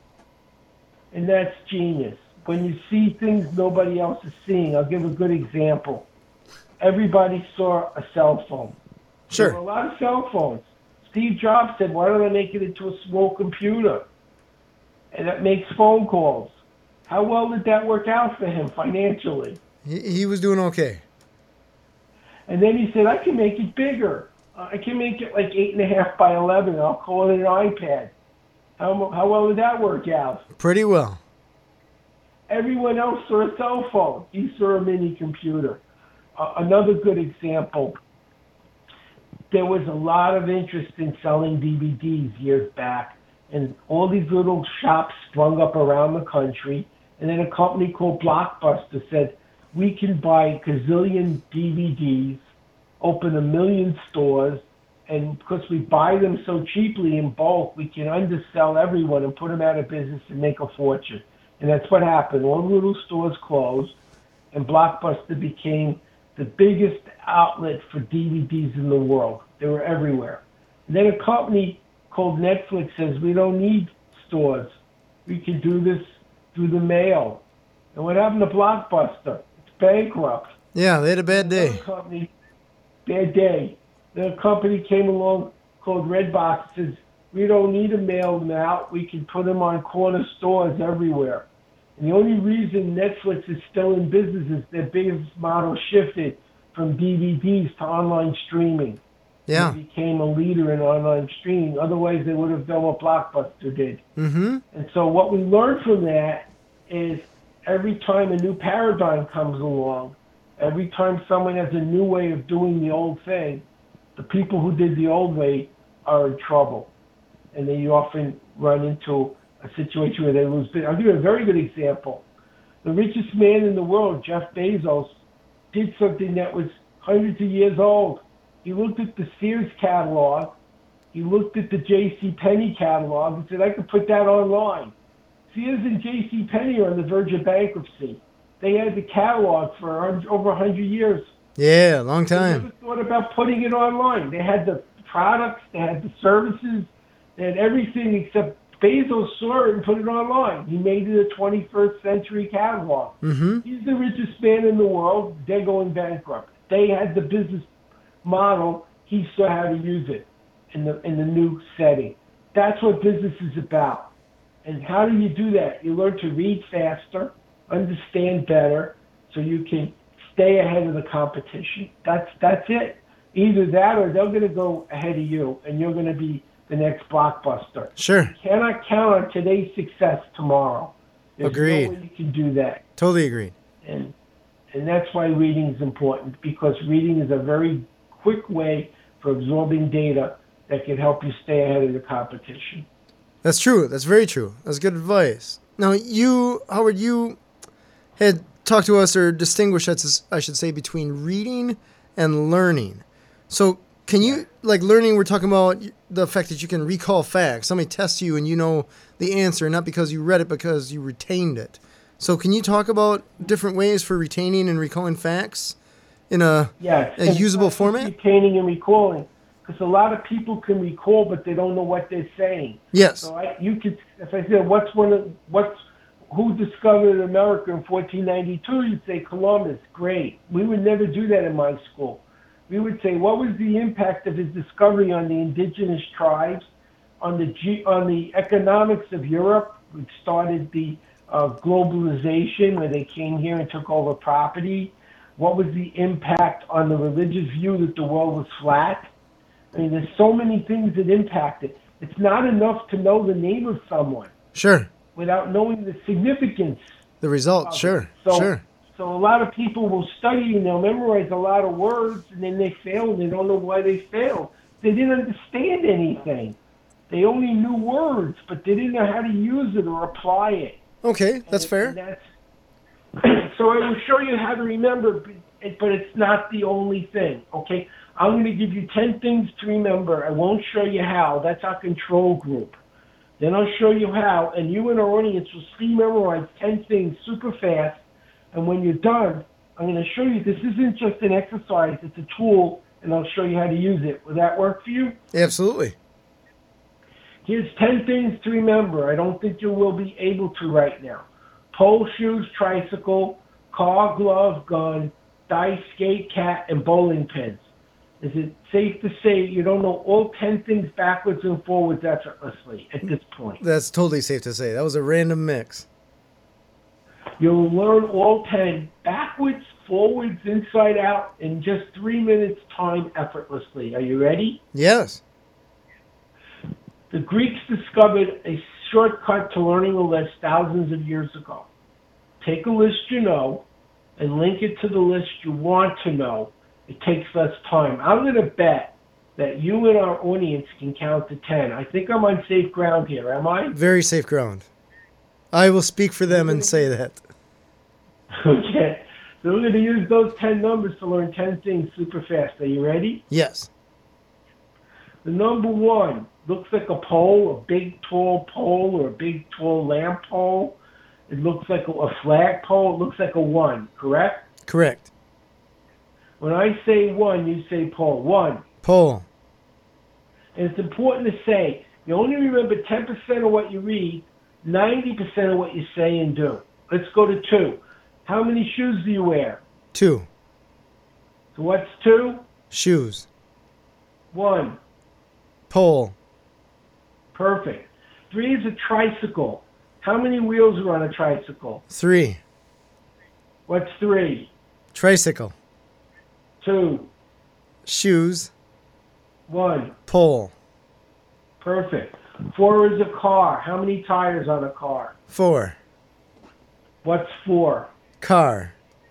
And that's genius. When you see things nobody else is seeing, I'll give a good example. Everybody saw a cell phone. Sure. There were a lot of cell phones. Steve Jobs said, why don't I make it into a small computer? And that makes phone calls. How well did that work out for him financially? He, he was doing okay. And then he said, I can make it bigger. Uh, I can make it like eight and a half by eleven. I'll call it an iPad. How, how well did that work out? Pretty well. Everyone else saw a cell phone. He saw a mini computer. Uh, another good example, there was a lot of interest in selling D V Ds years back, and all these little shops sprung up around the country, and then a company called Blockbuster said, we can buy gazillion D V Ds, open a million stores, and because we buy them so cheaply in bulk, we can undersell everyone and put them out of business and make a fortune. And that's what happened. All the little stores closed, and Blockbuster became the biggest outlet for D V Ds in the world. They were everywhere. And then a company called Netflix says, we don't need stores. We can do this through the mail. And what happened to Blockbuster? It's bankrupt. Yeah, they had a bad day. Another company, bad day. Then a company came along called Redbox says, we don't need to mail them out. We can put them on corner stores everywhere. And the only reason Netflix is still in business is their business model shifted from D V Ds to online streaming. Yeah. They became a leader in online streaming. Otherwise, they would have done what Blockbuster did. Mm-hmm. And so what we learned from that is every time a new paradigm comes along, every time someone has a new way of doing the old thing, the people who did the old way are in trouble. And they often run into a situation where they lose business. I'll give you a very good example. The richest man in the world, Jeff Bezos, did something that was hundreds of years old. He looked at the Sears catalog. He looked at the J C. Penney catalog and said, I could put that online. Sears and J C. Penney are on the verge of bankruptcy. They had the catalog for over one hundred years. Yeah, long They time. never thought about putting it online. They had the products, they had the services, they had everything except Bezos saw it and put it online. He made it a twenty-first century catalog. Mm-hmm. He's the richest man in the world. They're going bankrupt. They had the business model. He saw how to use it in the in the new setting. That's what business is about. And how do you do that? You learn to read faster, understand better, so you can stay ahead of the competition. That's that's it. Either that or they're going to go ahead of you, and you're going to be the next blockbuster. Sure. You cannot count on today's success tomorrow. There's Agreed. no way you can do that. Totally agreed. And and that's why reading is important, because reading is a very quick way for absorbing data that can help you stay ahead of the competition. That's true. That's very true. That's good advice. Now, you, Howard, you had talked to us or distinguished, I should say, between reading and learning. So can you, like learning, we're talking about the fact that you can recall facts. Somebody tests you and you know the answer, not because you read it, because you retained it. So can you talk about different ways for retaining and recalling facts in a, yes. a usable format? Retaining and recalling. Because a lot of people can recall, but they don't know what they're saying. Yes. So I, you could, if I said, what's one of, what's, who discovered America in fourteen ninety-two? You'd say Columbus. Great. We would never do that in my school. We would say, what was the impact of his discovery on the indigenous tribes, on the G, on the economics of Europe, which started the uh, globalization, where they came here and took over property? What was the impact on the religious view that the world was flat? I mean, there's so many things that impact it. It's not enough to know the name of someone. Sure. Without knowing the significance. The results, sure, so, sure. So a lot of people will study and they'll memorize a lot of words, and then they fail and they don't know why they failed. They didn't understand anything. They only knew words, but they didn't know how to use it or apply it. Okay, that's and, fair. And that's, so I will show you how to remember, but it's not the only thing, okay? I'm going to give you ten things to remember. I won't show you how. That's our control group. Then I'll show you how, and you and our audience will see memorize ten things super fast. And when you're done, I'm going to show you this isn't just an exercise. It's a tool, and I'll show you how to use it. Will that work for you? Absolutely. Here's ten things to remember. I don't think you will be able to right now. Pole, shoes, tricycle, car, glove, gun, dice, skate, cat, and bowling pins. Is it safe to say you don't know all ten things backwards and forwards effortlessly at this point? That's totally safe to say. That was a random mix. You'll learn all ten backwards, forwards, inside out in just three minutes time effortlessly. Are you ready? Yes. The Greeks discovered a shortcut to learning a list thousands of years ago. Take a list you know and link it to the list you want to know. It takes less time. I'm going to bet that you and our audience can count to ten. I think I'm on safe ground here, am I? Very safe ground. I will speak for them and say that. Okay. So we're going to use those ten numbers to learn ten things super fast. Are you ready? Yes. The number one looks like a pole, a big tall pole or a big tall lamp pole. It looks like a, a flag pole. It looks like a one, correct? Correct. When I say one, you say pole. One. Pole. And it's important to say, you only remember ten percent of what you read, ninety percent of what you say and do. Let's go to two. How many shoes do you wear? Two. So what's two? Shoes. One. Pole. Perfect. Three is a tricycle. How many wheels are on a tricycle? Three. What's three? Tricycle. Two. Shoes. One. Pole. Perfect. Four is a car. How many tires on a car? Four. What's four? Car.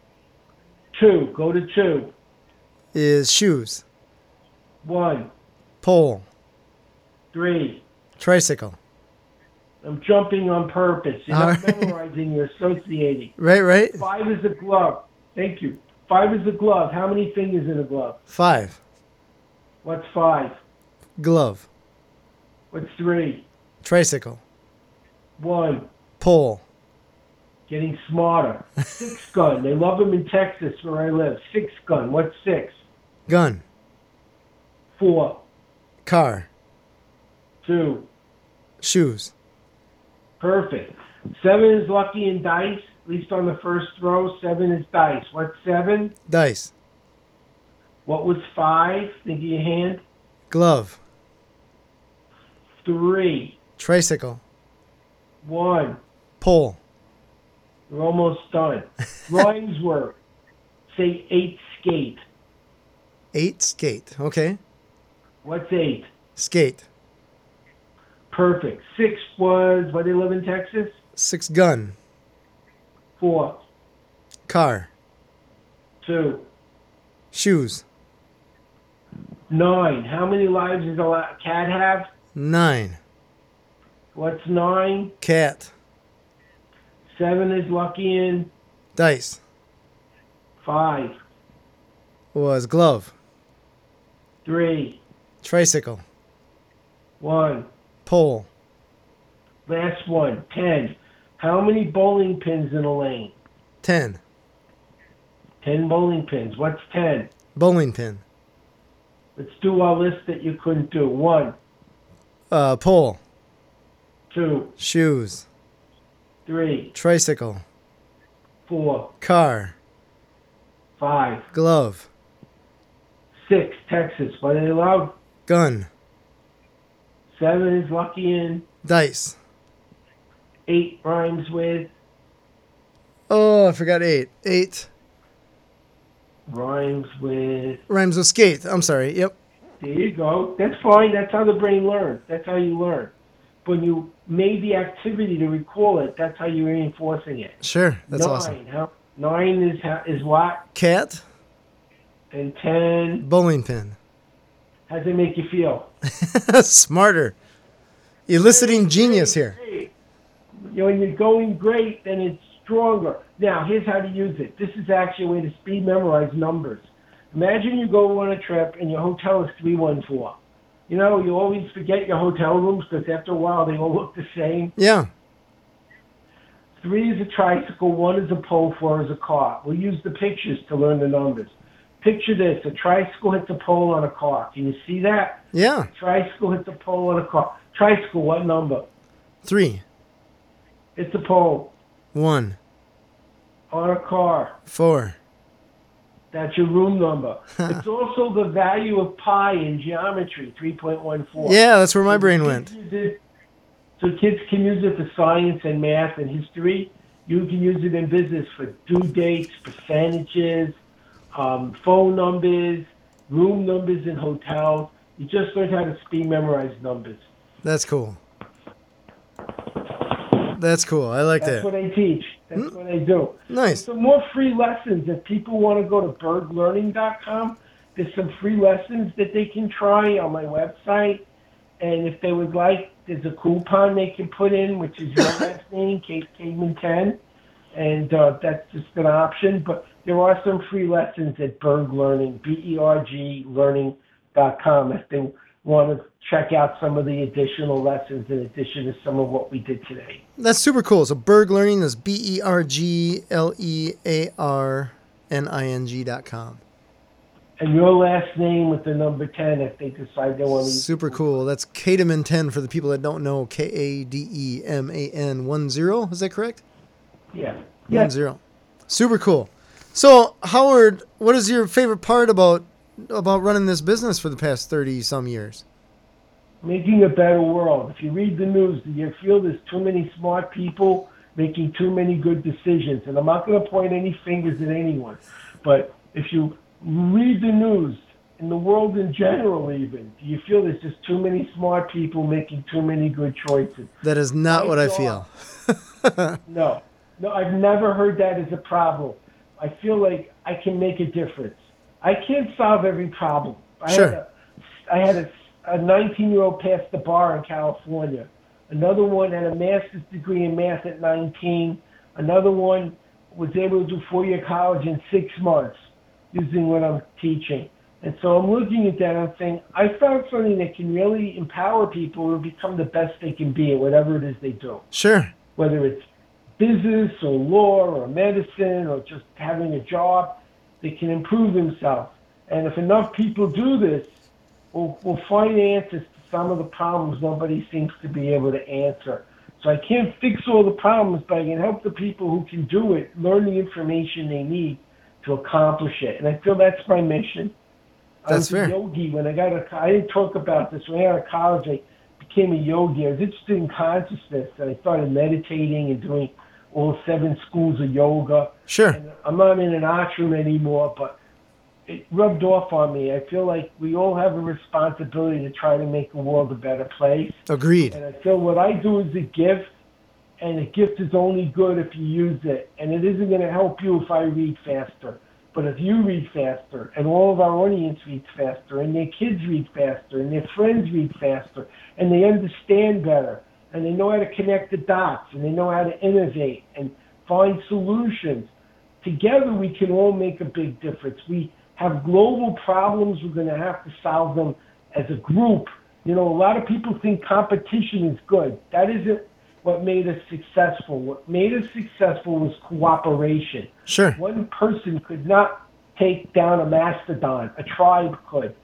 Two. Go to two. Is shoes. One. Pole. Three. Tricycle. I'm jumping on purpose. You're not All right. memorizing, you're associating. Right, right. Five is a glove. Thank you. Five is a glove. How many fingers in a glove? Five. What's five? Glove. What's three? Tricycle. One. Pole. Getting smarter. Six gun. They love them in Texas where I live. Six gun. What's six? Gun. Four. Car. Two. Shoes. Perfect. Seven is lucky in dice. At least on the first throw, seven is dice. What's seven? Dice. What was five? Think of your hand. Glove. Three. Tricycle. One. Pole. We're almost done. Rhymes were, say, eight skate. Eight skate. Okay. What's eight? Skate. Perfect. Six was, where they live in Texas? Six gun. Four. Car. Two. Shoes. Nine. How many lives does a cat have? Nine. What's nine? Cat. Seven is lucky in. Dice. Five. Was glove. Three. Tricycle. One. Pole. Last one. Ten. How many bowling pins in a lane? Ten. Ten bowling pins. What's ten? Bowling pin. Let's do our list that you couldn't do. One. Uh, pole. Two. Shoes. Three. Tricycle. Four. Car. Five. Glove. Six. Texas. What are they allowed? Gun. Seven is lucky in. Dice. Eight rhymes with. Oh, I forgot eight. Eight. Rhymes with. Rhymes with skate. I'm sorry. Yep. There you go. That's fine. That's how the brain learns. That's how you learn. When you made the activity to recall it, that's how you're reinforcing it. Sure. That's Nine. awesome. How, nine is ha- is what? Cat. And ten. Bowling pin. How does it make you feel? Smarter. Eliciting genius here. You know, when you're going great, then it's stronger. Now, here's how to use it. This is actually a way to speed memorize numbers. Imagine you go on a trip and your hotel is three one four. You know, you always forget your hotel rooms because after a while they all look the same. Yeah. Three is a tricycle, one is a pole, four is a car. We'll use the pictures to learn the numbers. Picture this, a tricycle hits a pole on a car. Can you see that? Yeah. A tricycle hits a pole on a car. Tricycle, what number? Three. It's a pole. One. On a car. Four. That's your room number. It's also the value of pi in geometry, three point one four. Yeah, that's where my brain went. So kids can use it for science and math and history. You can use it in business for due dates, percentages, um, phone numbers, room numbers in hotels. You just learned how to speed memorize numbers. That's cool. That's cool. I like That's that. what I teach. That's Hmm. what I do. Nice. Some more free lessons. If people want to go to berg learning dot com, there's some free lessons that they can try on my website. And if they would like, there's a coupon they can put in, which is your last name, Kate Caveman ten. And uh, that's just an option. But there are some free lessons at Berg Learning, B E R G learning dot com, if they want to check out some of the additional lessons in addition to some of what we did today. That's super cool. So Berg Learning is B E R G L E A R N I N G dot com. And your last name with the number ten if they decide they want to use. Super cool. That's Kademan ten for the people that don't know. K A D E M A N one zero. Is that correct? Yeah. One Yeah. zero. Super cool. So Howard, what is your favorite part about about running this business for the past thirty some years? Making a better world. If you read the news, you feel there's too many smart people making too many good decisions. And I'm not going to point any fingers at anyone. But if you read the news, in the world in general even, do you feel there's just too many smart people making too many good choices? That is not I what I saw- feel. No. No, I've never heard that as a problem. I feel like I can make a difference. I can't solve every problem. I Sure. Had a, I had a a nineteen-year-old passed the bar in California. Another one had a master's degree in math at nineteen. Another one was able to do four-year college in six months. using what I'm teaching. And so I'm looking at that and I'm saying, I found something that can really empower people to become the best they can be at whatever it is they do. Sure. Whether it's business or law or medicine or just having a job, they can improve themselves. And if enough people do this, we'll, we'll find answers to some of the problems nobody seems to be able to answer. So I can't fix all the problems, but I can help the people who can do it learn the information they need to accomplish it. And I feel that's my mission. That's I was fair. a yogi when I got a, I didn't talk about this. When I got out of college, I became a yogi. I was interested in consciousness, and I started meditating and doing all seven schools of yoga. Sure. And I'm not in an ashram anymore, but it rubbed off on me. I feel like we all have a responsibility to try to make the world a better place. Agreed. And I feel what I do is a gift, and a gift is only good if you use it. And it isn't going to help you if I read faster. But if you read faster, and all of our audience reads faster, and their kids read faster, and their friends read faster, and they understand better, and they know how to connect the dots, and they know how to innovate and find solutions, together we can all make a big difference. We have global problems. We're going to have to solve them as a group. You know, a lot of people think competition is good. That isn't what made us successful. What made us successful was cooperation. Sure. One person could not take down a mastodon. A tribe could.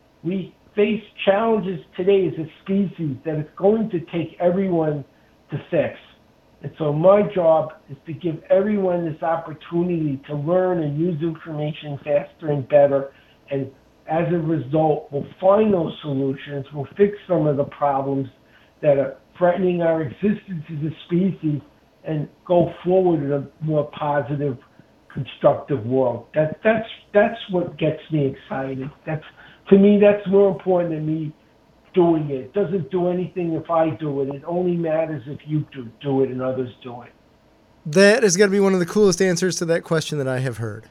We face challenges today as a species that it's going to take everyone to fix. And so my job is to give everyone this opportunity to learn and use information faster and better. And as a result, we'll find those solutions. We'll fix some of the problems that are threatening our existence as a species and go forward in a more positive, constructive world. That, that's, that's what gets me excited. That's, to me, that's more important than me doing it. It doesn't do anything if I do it. It only matters if you do, do it and others do it. That is going to be one of the coolest answers to that question that I have heard.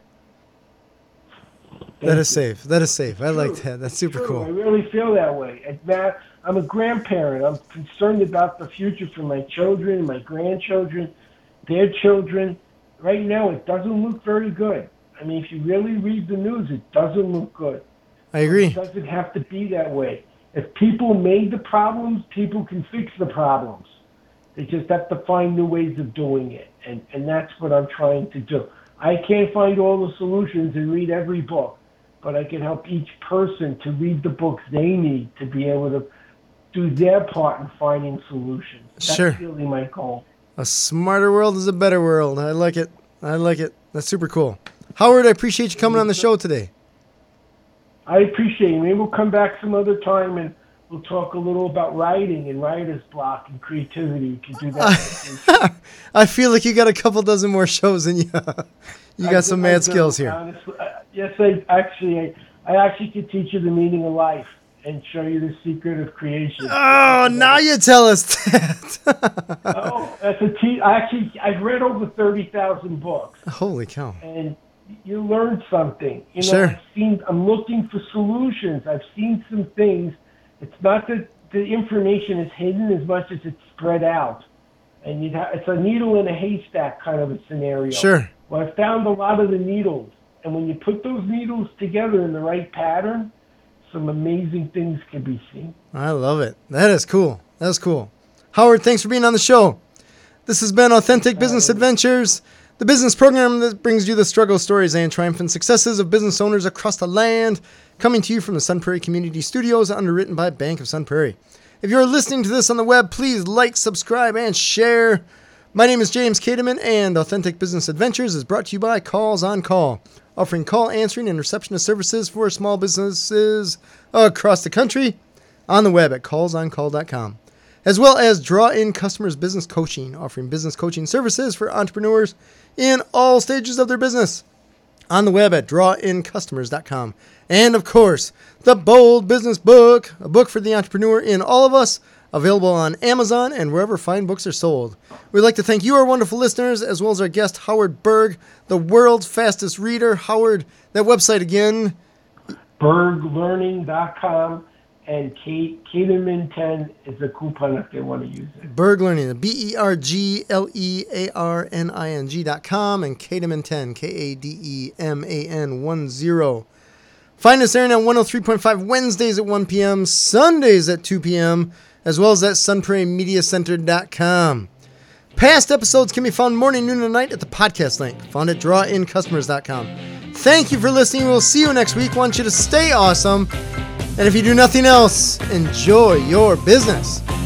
Thank that is you. safe. That is safe. I True. like that. That's super True. cool. I really feel that way. And Matt, I'm a grandparent. I'm concerned about the future for my children, my grandchildren, their children. Right now, it doesn't look very good. I mean, if you really read the news, it doesn't look good. I agree. It doesn't have to be that way. If people made the problems, people can fix the problems. They just have to find new ways of doing it. And, and that's what I'm trying to do. I can't find all the solutions and read every book, but I can help each person to read the books they need to be able to do their part in finding solutions. That's Sure. really my goal. A smarter world is a better world. I like it. I like it. That's super cool. Howard, I appreciate you coming on the show today. I appreciate it. Maybe we'll come back some other time and we'll talk a little about writing and writer's block and creativity. You can do that. I feel like you got a couple dozen more shows in you. You got I some do- mad I do, skills here. honestly. Uh, yes, I actually, I, I actually could teach you the meaning of life and show you the secret of creation. Oh, now you tell us that. Oh, that's a te- I actually, I've read over thirty thousand books, Holy cow. and you learn something. You know, Sure. I've seen, I'm looking for solutions. I've seen some things. It's not that the information is hidden as much as it's spread out. And you'd ha- it's a needle in a haystack kind of a scenario. Sure. Well, I found a lot of the needles. And when you put those needles together in the right pattern, some amazing things can be seen. I love it. That is cool. That's cool. Howard, thanks for being on the show. This has been Authentic Business Adventures, the business program that brings you the struggle stories and triumphant successes of business owners across the land, coming to you from the Sun Prairie Community Studios, underwritten by Bank of Sun Prairie. If you're listening to this on the web, please like, subscribe, and share. My name is James Kademan, and Authentic Business Adventures is brought to you by Calls on Call, offering call answering and receptionist services for small businesses across the country on the web at calls on call dot com, as well as Draw In Customers Business Coaching, offering business coaching services for entrepreneurs in all stages of their business on the web at draw in customers dot com. And of course, The Bold Business Book, a book for the entrepreneur in all of us, available on Amazon and wherever fine books are sold. We'd like to thank you, our wonderful listeners, as well as our guest, Howard Berg, the world's fastest reader. Howard, that website again. berg learning dot com. and K- Caterman ten is a coupon if they want to use it. Berg Learning, B E R G L E A R N I N G dot com, and Cademan ten, K A D E M A N one zero. Find us airing on one oh three point five Wednesdays at one p.m., Sundays at two p.m., as well as at sun prairie media center dot com. Past episodes can be found morning, noon, and night at the podcast link, found at draw in customers dot com. Thank you for listening. We'll see you next week. Want you to stay awesome. And if you do nothing else, enjoy your business.